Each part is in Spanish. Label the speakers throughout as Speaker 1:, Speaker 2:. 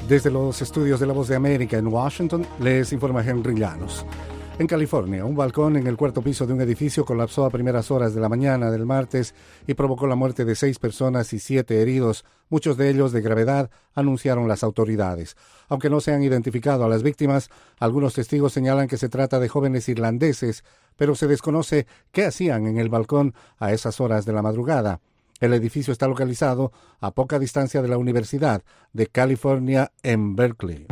Speaker 1: Desde los estudios de La Voz de América en Washington, les informa Henry Llanos. En California, un balcón en el cuarto piso de un edificio colapsó a primeras horas de la mañana del martes y provocó la muerte de 6 personas y 7 heridos, muchos de ellos de gravedad, anunciaron las autoridades. Aunque no se han identificado a las víctimas, algunos testigos señalan que se trata de jóvenes irlandeses, pero se desconoce qué hacían en el balcón a esas horas de la madrugada. El edificio está localizado a poca distancia de la Universidad de California en Berkeley.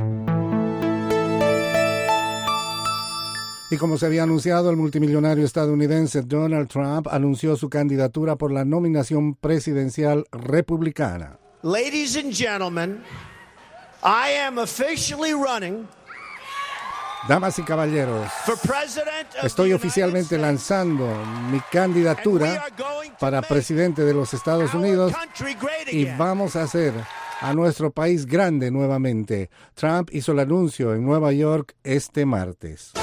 Speaker 1: Y como se había anunciado, el multimillonario estadounidense Donald Trump anunció su candidatura por la nominación presidencial republicana.
Speaker 2: Ladies and gentlemen, I am officially running.
Speaker 1: Damas y caballeros, estoy oficialmente lanzando mi candidatura para presidente de los Estados Unidos y vamos a hacer a nuestro país grande nuevamente. Trump hizo el anuncio en Nueva York este martes.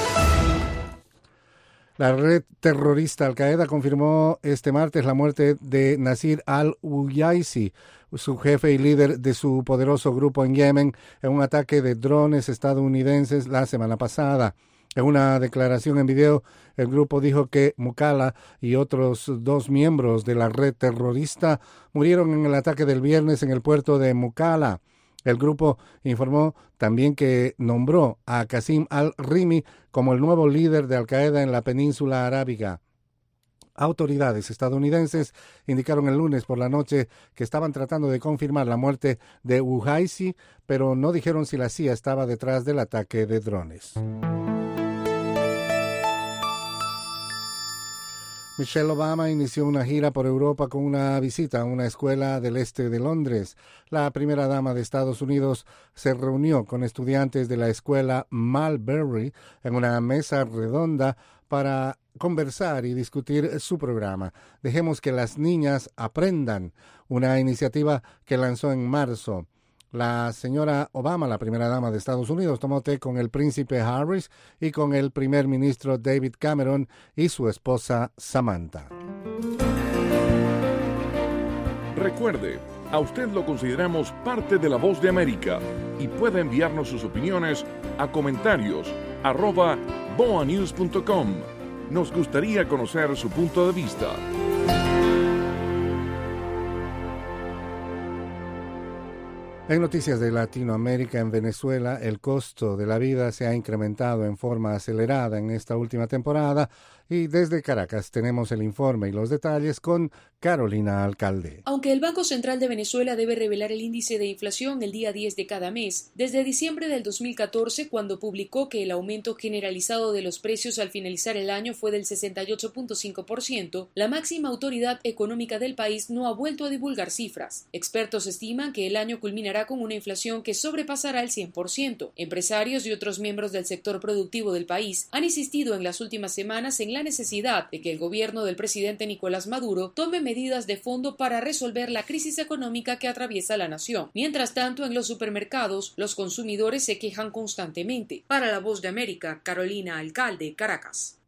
Speaker 1: La red terrorista Al-Qaeda confirmó este martes la muerte de Nasir al-Uyaisi, su jefe y líder de su poderoso grupo en Yemen, en un ataque de drones estadounidenses la semana pasada. En una declaración en video, el grupo dijo que Mukalla y otros 2 miembros de la red terrorista murieron en el ataque del viernes en el puerto de Mukalla. El grupo informó también que nombró a Qasim al-Rimi como el nuevo líder de Al-Qaeda en la península arábiga. Autoridades estadounidenses indicaron el lunes por la noche que estaban tratando de confirmar la muerte de Uyaisi, pero no dijeron si la CIA estaba detrás del ataque de drones. Michelle Obama inició una gira por Europa con una visita a una escuela del este de Londres. La primera dama de Estados Unidos se reunió con estudiantes de la escuela Marlbury en una mesa redonda para conversar y discutir su programa. Dejemos que las niñas aprendan, una iniciativa que lanzó en marzo. La señora Obama, la primera dama de Estados Unidos, tomó té con el príncipe Harris y con el primer ministro David Cameron y su esposa Samantha.
Speaker 3: Recuerde, a usted lo consideramos parte de La Voz de América y puede enviarnos sus opiniones a comentarios@boanews.com. Nos gustaría conocer su punto de vista.
Speaker 1: En noticias de Latinoamérica, en Venezuela, el costo de la vida se ha incrementado en forma acelerada en esta última temporada y desde Caracas tenemos el informe y los detalles con Carolina Alcalde.
Speaker 4: Aunque el Banco Central de Venezuela debe revelar el índice de inflación el día 10 de cada mes, desde diciembre del 2014, cuando publicó que el aumento generalizado de los precios al finalizar el año fue del 68.5%, la máxima autoridad económica del país no ha vuelto a divulgar cifras. Expertos estiman que el año culminará con una inflación que sobrepasará el 100%. Empresarios y otros miembros del sector productivo del país han insistido en las últimas semanas en la necesidad de que el gobierno del presidente Nicolás Maduro tome medidas de fondo para resolver la crisis económica que atraviesa la nación. Mientras tanto, en los supermercados, los consumidores se quejan constantemente. Para La Voz de América, Carolina Alcalde, Caracas.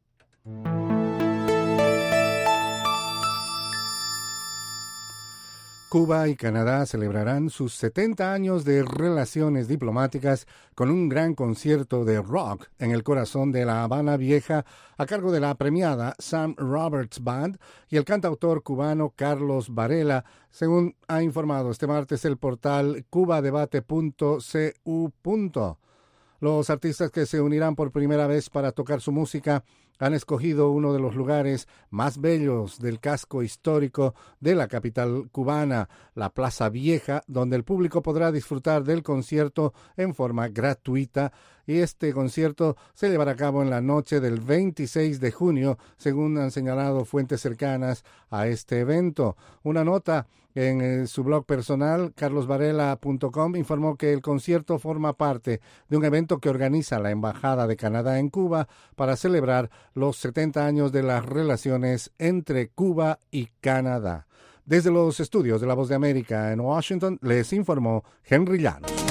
Speaker 1: Cuba y Canadá celebrarán sus 70 años de relaciones diplomáticas con un gran concierto de rock en el corazón de La Habana Vieja a cargo de la premiada Sam Roberts Band y el cantautor cubano Carlos Varela, según ha informado este martes el portal cubadebate.cu. Los artistas que se unirán por primera vez para tocar su música han escogido uno de los lugares más bellos del casco histórico de la capital cubana, la Plaza Vieja, donde el público podrá disfrutar del concierto en forma gratuita. Y este concierto se llevará a cabo en la noche del 26 de junio, según han señalado fuentes cercanas a este evento. Una nota en su blog personal, carlosvarela.com, informó que el concierto forma parte de un evento que organiza la Embajada de Canadá en Cuba para celebrar los 70 años de las relaciones entre Cuba y Canadá. Desde los estudios de La Voz de América en Washington, les informó Henry Llanos.